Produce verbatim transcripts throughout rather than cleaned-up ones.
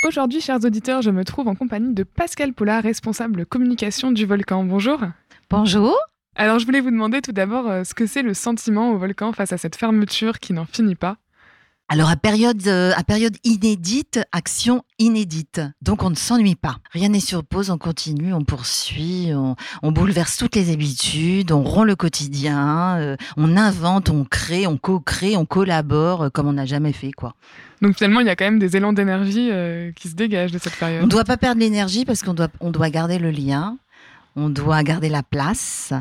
Aujourd'hui, chers auditeurs, je me trouve en compagnie de Pascal Paula, responsable communication du volcan. Bonjour. Bonjour. Alors, je voulais vous demander tout d'abord euh, ce que c'est le sentiment au volcan face à cette fermeture qui n'en finit pas. Alors, à période, euh, à période inédite, action inédite. Donc, on ne s'ennuie pas. Rien n'est sur pause, on continue, on poursuit, on, on bouleverse toutes les habitudes, on rompt le quotidien, euh, on invente, on crée, on co-crée, on collabore, euh, comme on n'a jamais fait, quoi. Donc finalement, il y a quand même des élans d'énergie euh, qui se dégagent de cette période. On ne doit pas perdre l'énergie parce qu'on doit, on doit garder le lien, on doit garder la place.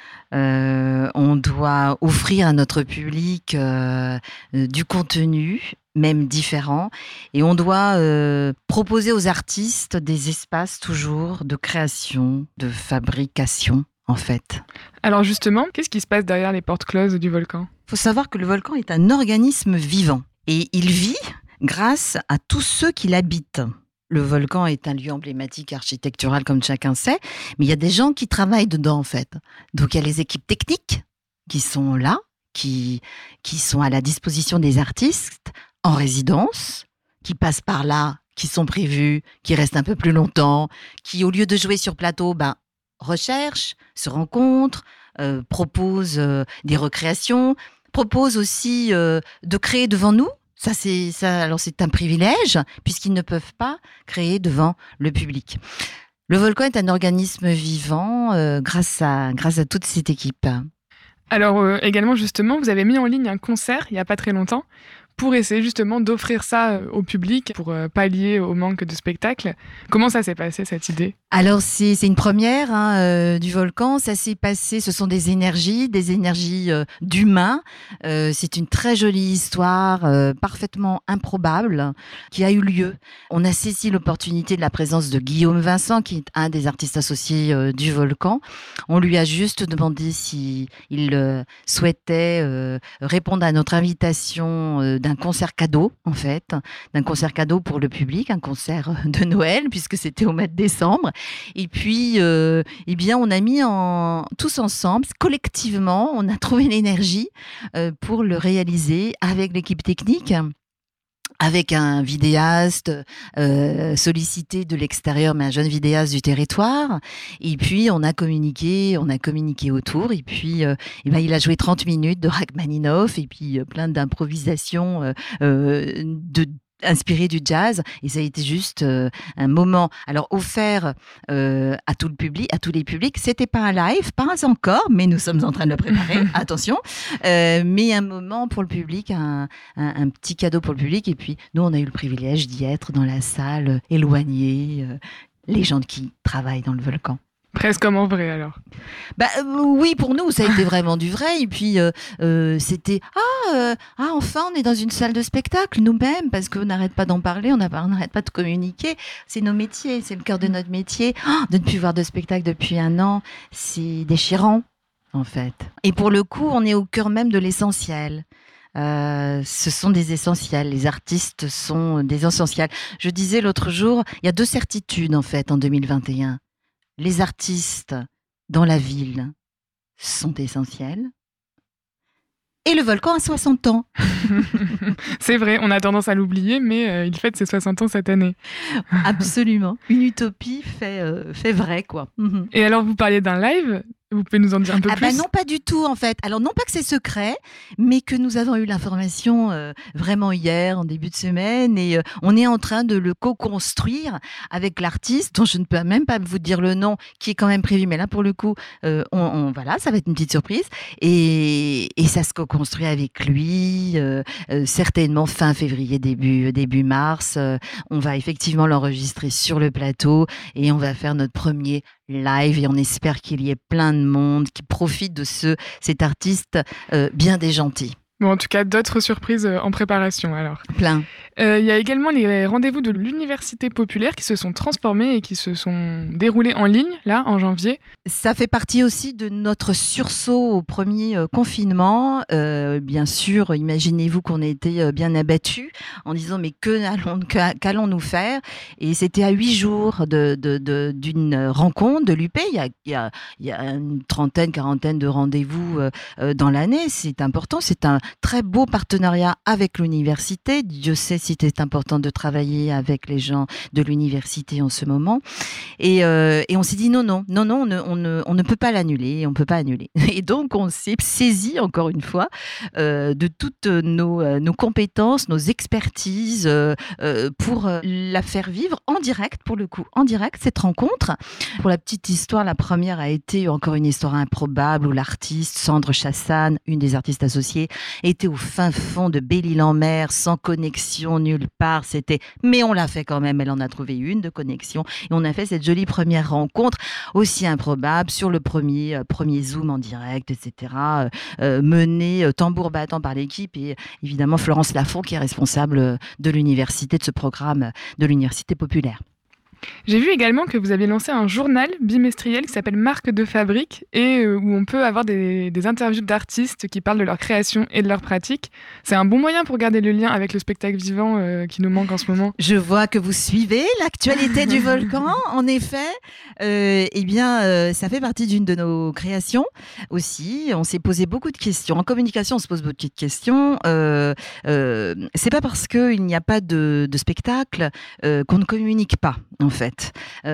Euh, on doit offrir à notre public euh, euh, du contenu, même différent, et on doit euh, proposer aux artistes des espaces toujours de création, de fabrication, en fait. Alors justement, qu'est-ce qui se passe derrière les portes closes du volcan ? Il faut savoir que le volcan est un organisme vivant, et il vit grâce à tous ceux qui l'habitent. Le volcan est un lieu emblématique architectural, comme chacun sait, mais il y a des gens qui travaillent dedans, en fait. Donc, il y a les équipes techniques qui sont là, qui, qui sont à la disposition des artistes en résidence, qui passent par là, qui sont prévus, qui restent un peu plus longtemps, qui, au lieu de jouer sur plateau, ben, recherchent, se rencontrent, euh, proposent euh, des recréations, proposent aussi euh, de créer devant nous. Ça, c'est, ça, alors c'est un privilège, puisqu'ils ne peuvent pas créer devant le public. Le volcan est un organisme vivant euh, grâce à, grâce à toute cette équipe. Alors euh, également, justement, vous avez mis en ligne un concert il n'y a pas très longtemps pour essayer justement d'offrir ça au public, pour euh, pallier au manque de spectacles. Comment ça s'est passé, cette idée ? Alors, c'est, c'est une première hein, euh, du volcan. Ça s'est passé, ce sont des énergies, des énergies euh, d'humains. Euh, c'est une très jolie histoire, euh, parfaitement improbable, qui a eu lieu. On a saisi l'opportunité de la présence de Guillaume Vincent, qui est un des artistes associés euh, du volcan. On lui a juste demandé s'il euh, souhaitait euh, répondre à notre invitation euh, d'un concert cadeau, en fait, d'un concert cadeau pour le public, un concert de Noël, puisque c'était au mois de décembre. Et puis, euh, eh bien, on a mis en, tous ensemble, collectivement, on a trouvé l'énergie euh, pour le réaliser avec l'équipe technique, avec un vidéaste euh, sollicité de l'extérieur, mais un jeune vidéaste du territoire. Et puis, on a communiqué, on a communiqué autour. Et puis, euh, eh ben, il a joué trente minutes de Rachmaninoff et puis euh, plein d'improvisations euh, euh, de inspiré du jazz, et ça a été juste euh, un moment alors offert euh, à tout le public, à tous les publics. C'était pas un live, pas encore, mais nous sommes en train de le préparer. Attention, euh, mais un moment pour le public, un, un, un petit cadeau pour le public. Et puis nous, on a eu le privilège d'y être dans la salle, euh, éloignée, euh, les gens qui travaillent dans le volcan. Presque comme en vrai, alors. Bah euh, oui, pour nous, ça a été vraiment du vrai. Et puis euh, euh, c'était ah, euh, ah enfin, on est dans une salle de spectacle nous-mêmes, parce qu'on n'arrête pas d'en parler, on n'arrête pas de communiquer. C'est nos métiers, c'est le cœur de notre métier. Oh, de ne plus voir de spectacle depuis un an, c'est déchirant, en fait. Et pour le coup, on est au cœur même de l'essentiel. Euh, ce sont des essentiels. Les artistes sont des essentiels. Je disais l'autre jour, il y a deux certitudes en fait en deux mille vingt et un. Les artistes dans la ville sont essentiels. Et le volcan a soixante ans. C'est vrai, on a tendance à l'oublier, mais euh, il fête ses soixante ans cette année. Absolument. Une utopie fait, euh, fait vrai, quoi. Et alors, vous parliez d'un live ? Vous pouvez nous en dire un peu ah plus ? bah non, pas du tout en fait. Alors non pas que c'est secret, mais que nous avons eu l'information euh, vraiment hier, en début de semaine, et euh, on est en train de le co-construire avec l'artiste, dont je ne peux même pas vous dire le nom, qui est quand même prévu, mais là pour le coup, euh, on, on, voilà, ça va être une petite surprise, et, et ça se co-construit avec lui, euh, euh, certainement fin février, début, début mars. Euh, on va effectivement l'enregistrer sur le plateau, et on va faire notre premier live, et on espère qu'il y ait plein de monde qui profite de ce, cet artiste euh, bien déjanté. Bon, en tout cas, d'autres surprises en préparation, alors. Plein. Il euh, y a également les rendez-vous de l'Université populaire qui se sont transformés et qui se sont déroulés en ligne, là, en janvier. Ça fait partie aussi de notre sursaut au premier euh, confinement. Euh, bien sûr, imaginez-vous qu'on a été euh, bien abattus en disant mais que allons, qu'allons-nous faire ? Et c'était à huit jours de, de, de, d'une rencontre de l'U P. Il y a, il y a, il y a une trentaine, quarantaine de rendez-vous euh, dans l'année. C'est important. C'est un très beau partenariat avec l'université. Dieu sait c'était important de travailler avec les gens de l'université en ce moment. Et, euh, et on s'est dit non, non, non, non, on ne, on ne, on ne peut pas l'annuler, on ne peut pas annuler. Et donc, on s'est saisi, encore une fois, euh, de toutes nos, euh, nos compétences, nos expertises euh, euh, pour euh, la faire vivre en direct, pour le coup, en direct, cette rencontre. Pour la petite histoire, la première a été encore une histoire improbable où l'artiste Sandre Chassagne, une des artistes associées, était au fin fond de Belle-Île-en-Mer, sans connexion nulle part. C'était, mais on l'a fait quand même. Elle en a trouvé une de connexion et on a fait cette jolie première rencontre aussi improbable sur le premier euh, premier Zoom en direct, et cetera. Euh, menée euh, tambour battant par l'équipe et évidemment Florence Lafont qui est responsable de l'université de ce programme de l'université populaire. J'ai vu également que vous aviez lancé un journal bimestriel qui s'appelle Marque de fabrique et euh, où on peut avoir des, des interviews d'artistes qui parlent de leur création et de leur pratique. C'est un bon moyen pour garder le lien avec le spectacle vivant euh, qui nous manque en ce moment. Je vois que vous suivez l'actualité du volcan. En effet, euh, eh bien, euh, ça fait partie d'une de nos créations aussi. On s'est posé beaucoup de questions. En communication, on se pose beaucoup de questions. Euh, euh, c'est pas parce qu'il n'y a pas de, de spectacle euh, qu'on ne communique pas. En fait.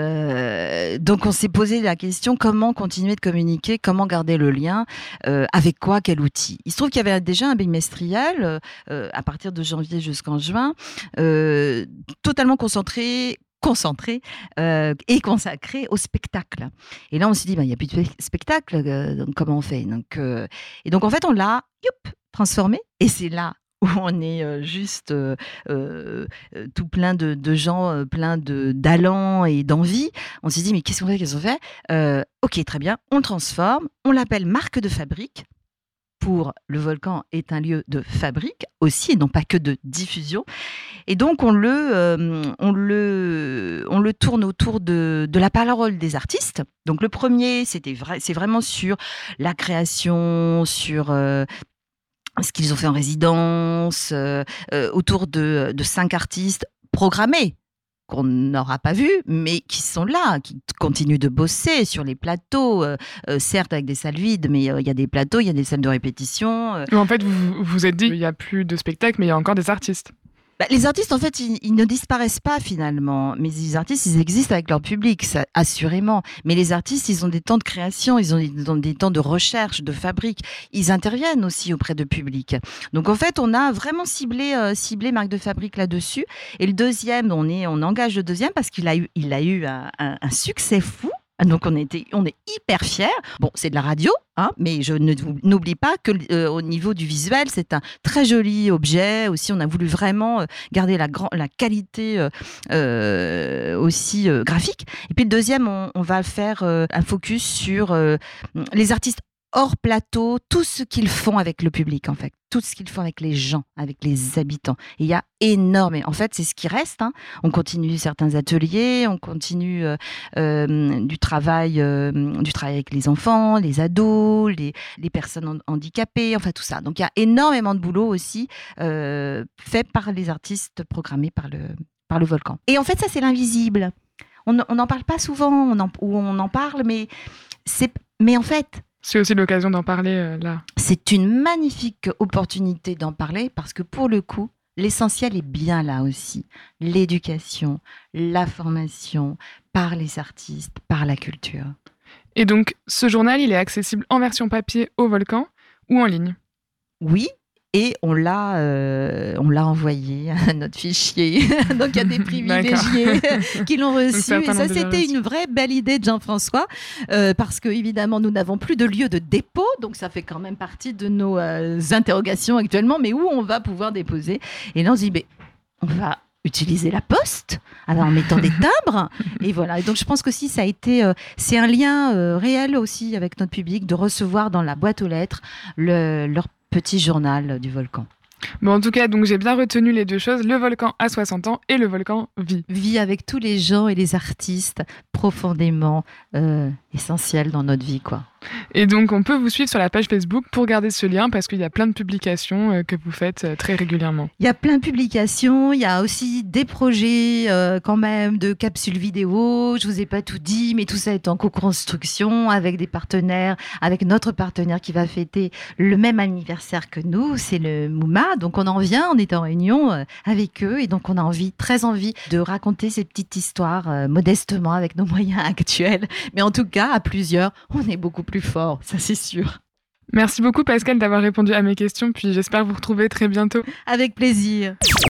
Euh, donc, on s'est posé la question comment continuer de communiquer, comment garder le lien, euh, avec quoi, quel outil. Il se trouve qu'il y avait déjà un bimestriel euh, à partir de janvier jusqu'en juin, euh, totalement concentré concentré euh, et consacré au spectacle. Et là, on s'est dit, bah, il n'y a plus de spectacle, euh, donc comment on fait donc, euh, Et donc, en fait, on l'a youp, transformé, et c'est là où on est euh, juste euh, euh, tout plein de, de gens, euh, plein de, d'allants et d'envie. On s'est dit, mais qu'est-ce qu'on fait, qu'est-ce qu'on fait euh, Ok, très bien, on le transforme, on l'appelle marque de fabrique. Pour le volcan est un lieu de fabrique aussi, et non pas que de diffusion. Et donc, on le, euh, on le, on le tourne autour de, de la parole des artistes. Donc, le premier, c'était vrai, c'est vraiment sur la création, sur... Euh, ce qu'ils ont fait en résidence, euh, euh, autour de, de cinq artistes programmés qu'on n'aura pas vus, mais qui sont là, qui continuent de bosser sur les plateaux, euh, euh, certes avec des salles vides, mais il euh, y a des plateaux, il y a des salles de répétition. Euh. En fait, vous vous êtes dit qu'il n'y a plus de spectacle, mais il y a encore des artistes. Bah, les artistes, en fait, ils, ils ne disparaissent pas finalement. Mais les artistes, ils existent avec leur public, ça, assurément. Mais les artistes, ils ont des temps de création, ils ont, ils ont des temps de recherche, de fabrique. Ils interviennent aussi auprès de public. Donc, en fait, on a vraiment ciblé, euh, ciblé Marque de fabrique là-dessus. Et le deuxième, on, est, on engage le deuxième parce qu'il a eu, il a eu un, un, un succès fou. Donc, on, était, on est hyper fiers. Bon, c'est de la radio, hein, mais je ne, n'oublie pas que euh, au niveau du visuel, c'est un très joli objet. Aussi, on a voulu vraiment garder la, grand, la qualité euh, euh, aussi euh, graphique. Et puis, le deuxième, on, on va faire euh, un focus sur euh, les artistes hors plateau, tout ce qu'ils font avec le public, en fait. Tout ce qu'ils font avec les gens, avec les habitants. Et il y a énormément. En fait, c'est ce qui reste. Hein. On continue certains ateliers, on continue euh, euh, du travail, euh, du travail avec les enfants, les ados, les, les personnes handicapées, enfin tout ça. Donc, il y a énormément de boulot aussi euh, fait par les artistes programmés par le, par le volcan. Et en fait, ça, c'est l'invisible. On n'en parle pas souvent, on en, ou on en parle, mais, c'est, mais en fait... C'est aussi l'occasion d'en parler euh, là. C'est une magnifique opportunité d'en parler parce que pour le coup, l'essentiel est bien là aussi. L'éducation, la formation par les artistes, par la culture. Et donc, ce journal, il est accessible en version papier au volcan ou en ligne ? Oui. Et on l'a, euh, on l'a envoyé à notre fichier. Donc, il y a des privilégiés qui l'ont reçu. Et ça, c'était reçu. Une vraie belle idée de Jean-François. Euh, parce que, évidemment, nous n'avons plus de lieu de dépôt. Donc, ça fait quand même partie de nos euh, interrogations actuellement. Mais où on va pouvoir déposer ? Et là, on se dit, mais on va utiliser la poste alors en mettant des timbres. Et voilà. Et donc, je pense que si ça a été... Euh, c'est un lien euh, réel aussi avec notre public de recevoir dans la boîte aux lettres le, leur petit journal du volcan. Bon, en tout cas, donc j'ai bien retenu les deux choses. Le volcan a soixante ans et le volcan vit. Vit avec tous les gens et les artistes profondément euh, essentiels dans notre vie, quoi. Et donc, on peut vous suivre sur la page Facebook pour garder ce lien parce qu'il y a plein de publications euh, que vous faites euh, très régulièrement. Il y a plein de publications, il y a aussi des projets euh, quand même de capsules vidéo. Je vous ai pas tout dit, mais tout ça est en co-construction avec des partenaires, avec notre partenaire qui va fêter le même anniversaire que nous, c'est le Mouma. Donc on en vient, on est en réunion euh, avec eux et donc on a envie, très envie de raconter ces petites histoires euh, modestement avec nos moyens actuels. Mais en tout cas, à plusieurs, on est beaucoup plus fort, ça c'est sûr. Merci beaucoup Pascal d'avoir répondu à mes questions, puis j'espère vous retrouver très bientôt. Avec plaisir.